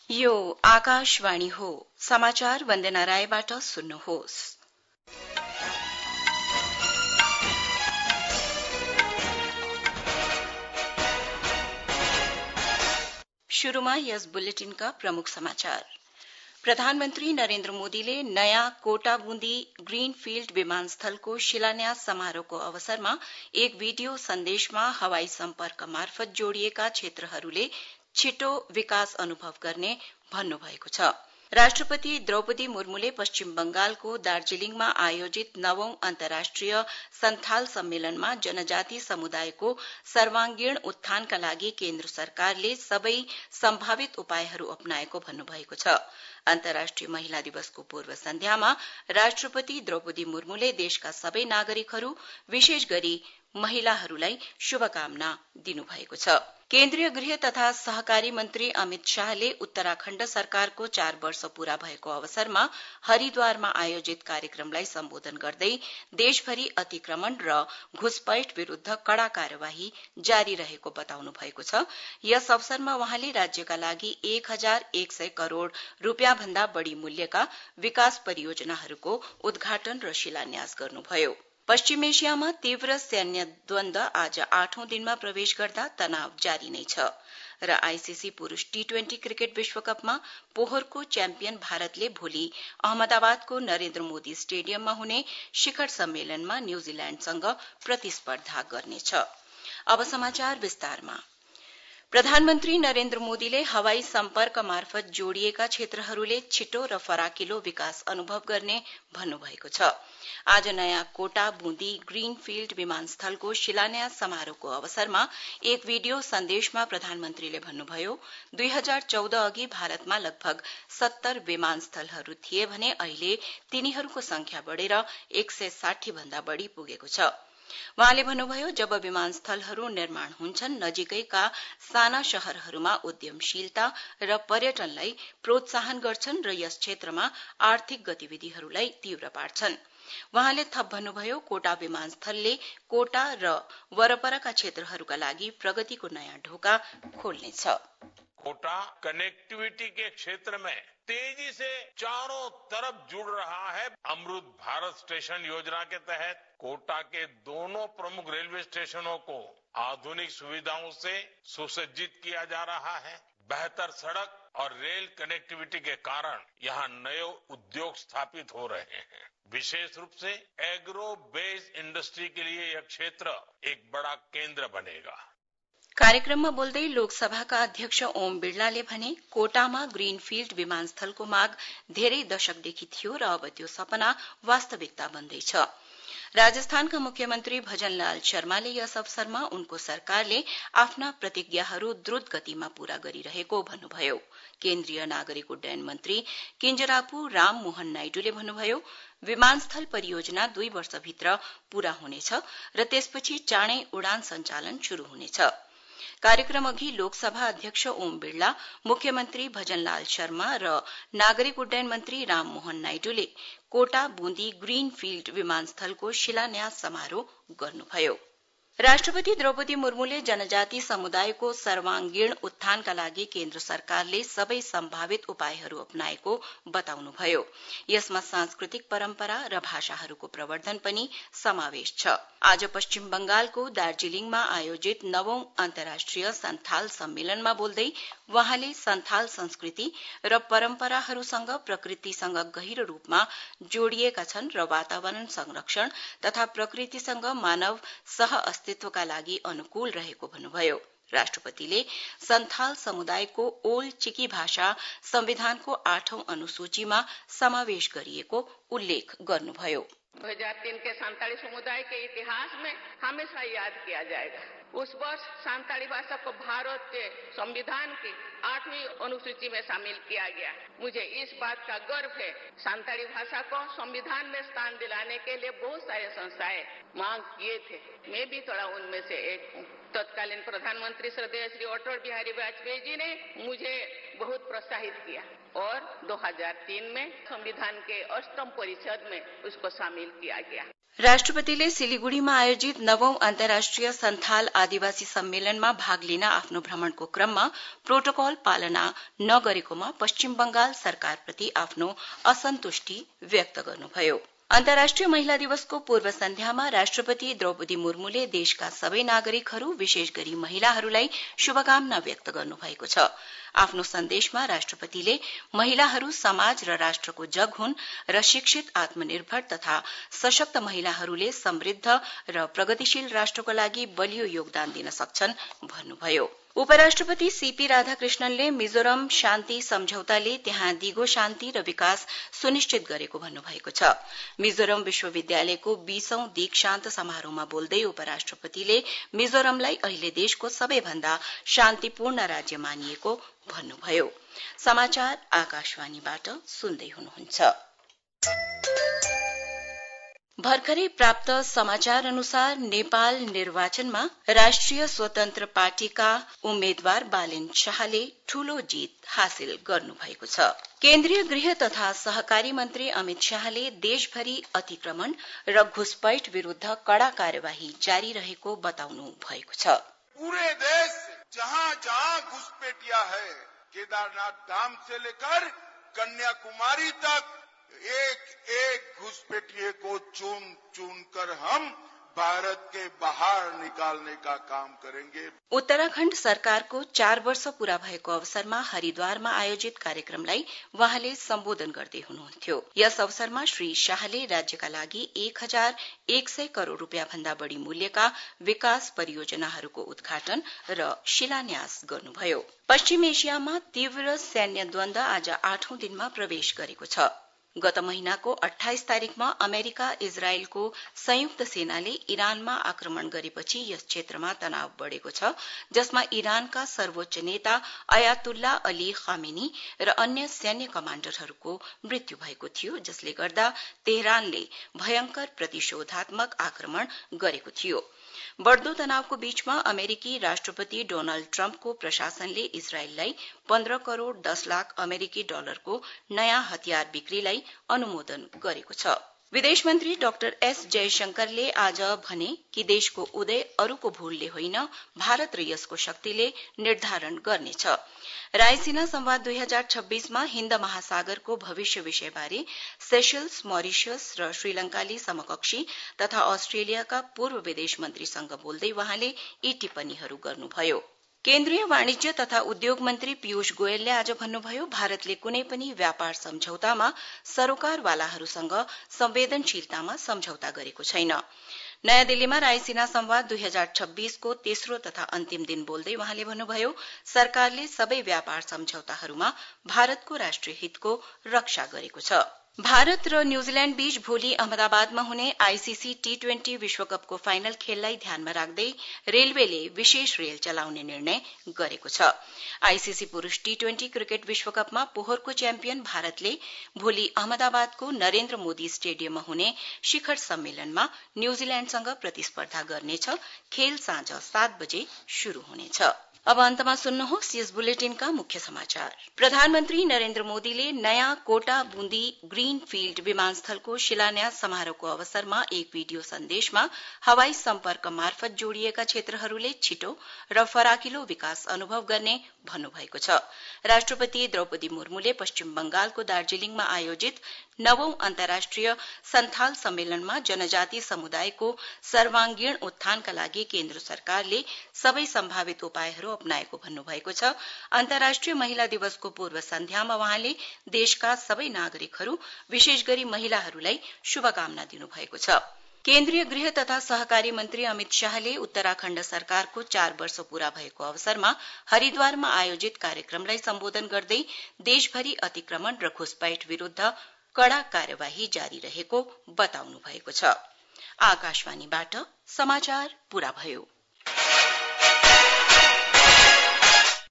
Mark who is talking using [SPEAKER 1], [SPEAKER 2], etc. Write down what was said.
[SPEAKER 1] यो आकाशवाणी हो। समाचार वन्दना रायबाट सुन्नुहोस्। शुरूमा यस बुलेटिनका प्रमुख समाचार। प्रधानमन्त्री नरेन्द्र मोदीले नयाँ कोटाबुन्दी ग्रीनफील्ड विमानस्थलको शिलान्यास समारोहको अवसरमा एक भिडियो सन्देशमा हवाई सम्पर्क मार्फत जोडिएका क्षेत्रहरूले छिटो विकास अनुभव गर्ने भन्नुभएको छ। राष्ट्रपति द्रौपदी मुर्मुले पश्चिम बंगालको दार्जीलिङमा आयोजित 9औं अन्तर्राष्ट्रिय सन्थाल सम्मेलनमा जनजाति समुदायको सर्वाङ्गीण उत्थानका लागि केन्द्र सरकारले सबै सम्भावित उपायहरू अपनाएको भन्नुभएको छ। अन्तर्राष्ट्रिय महिला दिवसको पूर्व सन्ध्यामा राष्ट्रपति द्रौपदी मुर्मुले देशका सबै नागरिकहरू विशेष गरी महिलाहरूलाई शुभकामना दिनुभएको छ। केन्द्रीय गृह तथा सहकारी मन्त्री अमित शाहले उत्तराखण्ड सरकारको 4 वर्ष पूरा भएको अवसरमा हरिद्वारमा आयोजित कार्यक्रमलाई सम्बोधन गर्दै देशभरि अतिक्रमण र घुसपैठ विरूद्ध कड़ा कार्यवाही जारी रहेको बताउनु भएको छ। यस अवसरमा वहाँले राज्यका लागि 1100 करोड़ रूपियाँ भन्दा बढ़ी मूल्यका विकास परियोजनाहरूको उद्घाटन र शिलान्यास गर्नुभयो। पश्चिम एशियामा तीव्र सैन्य द्वन्द आज 8औं दिनमा प्रवेश गर्दा तनाव जारी नै छ र आईसीसी पुरूष टी20 क्रिकेट विश्वकपमा पोहोरको च्याम्पियन भारतले भोलि अहमदाबादको नरेन्द्र मोदी स्टेडियममा हुने शिखर सम्मेलनमा न्यूजील्याण्डसँग प्रतिस्पर्धा गर्नेछ। अब समाचार विस्तारमा। प्रधानमन्त्री नरेन्द्र मोदीले हवाई सम्पर्क मार्फत जोडिएका क्षेत्रहरूले छिटो र फराकिलो विकास अनुभव गर्ने भन्नुभएको छ। आज नयाँ कोटा बुन्दी ग्रीनफील्ड विमानस्थलको शिलान्यास समारोहको अवसरमा एक भिडियो सन्देशमा प्रधानमन्त्रीले भन्नुभयो, 2014 अघि भारतमा लगभग 70 विमानस्थलहरू थिए भने अहिले तिनीहरूको संख्या बढेर 160 भन्दा बढ़ी पुगेको छ। वहाँले भन्नुभयो, जब विमानस्थलहरू निर्माण हुन्छन् नजिकैका साना शहरहरूमा उद्यमशीलता र पर्यटनलाई प्रोत्साहन गर्छन् र यस क्षेत्रमा आर्थिक गतिविधिहरूलाई तीव्र पार्छन्। वहाँले थप भन्नुभयो, कोटा विमानस्थलले कोटा र वरपरका क्षेत्रहरूका लागि प्रगतिको नयाँ ढोका खोल्नेछ।
[SPEAKER 2] कोटा कनेक्टिविटी के क्षेत्र में तेजी से चारों तरफ जुड़ रहा है। अमृत भारत स्टेशन योजना के तहत कोटा के दोनों प्रमुख रेलवे स्टेशनों को आधुनिक सुविधाओं से सुसज्जित किया जा रहा है। बेहतर सड़क और रेल कनेक्टिविटी के कारण यहां नए उद्योग स्थापित हो रहे हैं। विशेष रूप से एग्रो बेस्ड इंडस्ट्री के लिए यह क्षेत्र एक बड़ा केंद्र बनेगा।
[SPEAKER 1] कार्यक्रममा बोल्दै लोकसभाका अध्यक्ष ओम बिड़लाले भने, कोटामा ग्रीनफील्ड विमानस्थलको माग धेरै दशकदेखि थियो र अब त्यो सपना वास्तविकता बन्दैछ। राजस्थानका मुख्यमन्त्री भजनलाल शर्माले यस अवसरमा उनको सरकारले आफ्ना प्रतिज्ञाहरू द्रुत गतिमा पूरा गरिरहेको भन्नुभयो। केन्द्रीय नागरिक उड्डयन मन्त्री किञ्जरापु राम मोहन नाइडूले भन्नुभयो, विमानस्थल परियोजना 2 वर्षभित्र पूरा हुनेछ र त्यसपछि चाँडै उडान सञ्चालन शुरू हुनेछ। कार्यक्रम अघि लोकसभा अध्यक्ष ओम बिड़ला, मुख्यमन्त्री भजनलाल शर्मा र नागरिक उड्डयन मन्त्री राम मोहन नाइडूले कोटा बुन्दी ग्रीनफील्ड विमानस्थलको शिलान्यास समारोह गर्नुभयो। राष्ट्रपति द्रौपदी मुर्मुले जनजाति समुदायको सर्वाङ्गीण उत्थानका लागि केन्द्र सरकारले सबै सम्भावित उपायहरू अपनाएको बताउनुभयो। यसमा सांस्कृतिक परम्परा र भाषाहरूको प्रवर्धन पनि समावेश छ। आज पश्चिम बंगालको दार्जीलिङमा आयोजित 9औं अन्तर्राष्ट्रिय सन्थाल सम्मेलनमा बोल्दै वहाँले सन्थाल संस्कृति र परम्पराहरूसँग प्रकृतिसँग गहिरो रूपमा जोडिएका छन् र वातावरण संरक्षण तथा प्रकृतिसँग मानव अस्तित्वका लागि अनुकूल रहेको भन्नुभयो। राष्ट्रपतिले सन्थाल समुदायको ओल चिकी भाषा संविधानको 8औं अनुसूचीमा समावेश गरिएको उल्लेख गर्नुभयो।
[SPEAKER 3] 2003 के सांताली समुदाय के इतिहास में हमेशा याद किया जाएगा। उस वर्ष सांताली भाषा को भारत के संविधान की 8वीं अनुसूची में शामिल किया गया। मुझे इस बात का गर्व है, सांताली भाषा को संविधान में स्थान दिलाने के लिए बहुत सारे संस्थाएं मांग किए थे। मैं भी थोड़ा उनमें से एक हूँ। तत्कालीन प्रधानमंत्री श्रद्धेय श्री अटल बिहारी वाजपेयी जी ने मुझे बहुत प्रोत्साहित किया और 2003 में संविधान के 8म परिषद में उसको शामिल किया गया।
[SPEAKER 1] राष्ट्रपतिले सिलीगुड़ीमा आयोजित 9औं अन्तर्राष्ट्रिय सन्थाल आदिवासी सम्मेलनमा भाग लिन आफ्नो भ्रमणको क्रममा प्रोटोकल पालना नगरेकोमा पश्चिम बंगाल सरकारप्रति आफ्नो असन्तुष्टि व्यक्त गर्नुभयो। अन्तर्राष्ट्रिय महिला दिवसको पूर्व सन्ध्यामा राष्ट्रपति द्रौपदी मुर्मुले देशका सबै नागरिकहरू विशेष गरी महिलाहरूलाई शुभकामना व्यक्त गर्नुभएको छ। आफ्नो सन्देशमा राष्ट्रपतिले महिलाहरू समाज र राष्ट्रको जग हुन् र शिक्षित आत्मनिर्भर तथा सशक्त महिलाहरूले समृद्ध र प्रगतिशील राष्ट्रको लागि बलियो योगदान दिन सक्छन् भन्नुभयो। उपराष्ट्रपति सीपी राधाकृष्णनले मिजोरम शान्ति सम्झौताले त्यहाँ दिगो शान्ति र विकास सुनिश्चित गरेको भन्नुभएको छ। मिजोरम विश्वविद्यालयको 20औं दीक्षान्त समारोहमा बोल्दै उपराष्ट्रपतिले मिजोरमलाई अहिले देशको सबैभन्दा शान्तिपूर्ण राज्य मानिएको भन्नुभयो। समाचार आकाशवाणीबाट सुन्दै हुनुहुन्छ। भर्खरै प्राप्त समाचार अनुसार नेपाल निर्वाचनमा राष्ट्रिय स्वतन्त्र पार्टीका उम्मेद्वार बालेन शाहले ठूलो जीत हासिल गर्नुभएको छ। केन्द्रीय गृह तथा सहकारी मन्त्री अमित शाहले देशभरि अतिक्रमण र घुसपैठ विरूद्ध कड़ा कार्यवाही जारी रहेको बताउनु भएको छ।
[SPEAKER 4] पूरे देश जहाँ जहाँ घुसपैठिया है, केदारनाथ धाम से लेकर कन्याकुमारी तक एक एक घुसपैठिए को चुन चुन कर हम भारत के बाहर निकालने का काम करेंगे।
[SPEAKER 1] उत्तराखण्ड सरकारको 4 वर्ष पूरा भएको अवसरमा हरिद्वारमा आयोजित कार्यक्रमलाई वहाँले सम्बोधन गर्दै हुनुहुन्थ्यो। यस अवसरमा श्री शाहले राज्यका लागि 1100 करोड़ रुपियाँ भन्दा बढ़ी मूल्यका विकास परियोजनाहरूको उद्घाटन र शिलान्यास गर्नुभयो। पश्चिम एशियामा तीव्र सैन्य द्वन्द्व आज 8औं दिनमा प्रवेश गरेको छ। गत महिनाको 28 तारिखमा अमेरिका इजरायलको संयुक्त सेनाले इरानमा आक्रमण गरेपछि यस क्षेत्रमा तनाव बढ़ेको छ, जसमा इरानका सर्वोच्च नेता अयातुल्ला अली खामेनी र अन्य सैन्य कमाण्डरहरूको मृत्यु भएको थियो, जसले गर्दा तेहरानले भयंकर प्रतिशोधात्मक आक्रमण गरेको थियो। बढ़दो तनावको बीचमा अमेरिकी राष्ट्रपति डोनाल्ड ट्रम्पको प्रशासनले इजरायललाई 15 करोड़ 10 लाख अमेरिकी डलरको नयाँ हतियार बिक्रीलाई अनुमोदन गरेको छ। विदेश मन्त्री डाक्टर एस जयशंकरले आज भने कि देशको उदय अरूको भूलले होइन, भारत र यसको शक्तिले निर्धारण गर्नेछ। रायसीना संवाद 2026 मा हिन्द महासागरको भविष्य विषयबारे सेशल्स, मरिशस र श्रीलंकाली समकक्षी तथा अस्ट्रेलियाका पूर्व विदेश मन्त्रीसँग बोल्दै वहाँले यी टिप्पणीहरू गर्नुभयो। केन्द्रीय वाणिज्य तथा उद्योग मन्त्री पीयूष गोयलले आज भन्नुभयो, भारतले कुनै पनि व्यापार सम्झौतामा सरोकारवालाहरूसँग संवेदनशीलतामा सम्झौता गरेको छैन। नयाँ दिल्लीमा रायसीना संवाद 2026 को तेस्रो तथा अन्तिम दिन बोल्दै वहाँले भन्नुभयो, सरकारले सबै व्यापार सम्झौताहरूमा भारतको राष्ट्रिय हितको रक्षा गरेको छ। भारत र न्यूजील्याण्ड बीच भोलि अहमदाबादमा हुने आईसीसी टी20 विश्वकपको फाइनल खेललाई ध्यानमा राख्दै रेलवेले विशेष रेल चलाउने निर्णय गरेको छ। आईसीसी पुरूष टी20 क्रिकेट विश्वकपमा पोहोरको च्याम्पियन भारतले भोलि अहमदाबादको नरेन्द्र मोदी स्टेडियममा हुने शिखर सम्मेलनमा न्यूजील्याण्डसँग प्रतिस्पर्धा गर्नेछ। खेल साँझ 7 बजे शुरू हुनेछ। अब अन्तमा सुन्नुहोस् यस बुलेटिनका मुख्य समाचार। प्रधानमन्त्री नरेन्द्र मोदीले नयाँ कोटा बुन्दी ग्रीन फील्ड विमानस्थलको शिलान्यास समारोहको अवसरमा एक भिडियो सन्देशमा हवाई सम्पर्क मार्फत जोडिएका क्षेत्रहरूले छिटो र फराकिलो विकास अनुभव गर्ने भन्नुभएको छ। राष्ट्रपति द्रौपदी मुर्मुले पश्चिम बंगालको दार्जीलिङमा आयोजित 9औं अन्तर्राष्ट्रिय सन्थाल सम्मेलनमा जनजाति समुदायको सर्वाङ्गीण उत्थानका लागि केन्द्र सरकारले सबै सम्भावित उपायहरू अपनाएको भन्नुभएको छ। अन्तर्राष्ट्रिय महिला दिवसको पूर्व सन्ध्यामा वहाँले देशका सबै नागरिकहरू विशेष गरी महिलाहरूलाई शुभकामना दिनुभएको छ। केन्द्रीय गृह तथा सहकारी मन्त्री अमित शाहले उत्तराखण्ड सरकारको 4 वर्ष पूरा भएको अवसरमा हरिद्वारमा आयोजित कार्यक्रमलाई सम्बोधन गर्दै देशभरि अतिक्रमण र घुसपैठ विरूद्ध कड़ा कार्यवाही जारी रहेको बताउनु भएको छ। आकाशवाणीबाट समाचार पूरा भयो।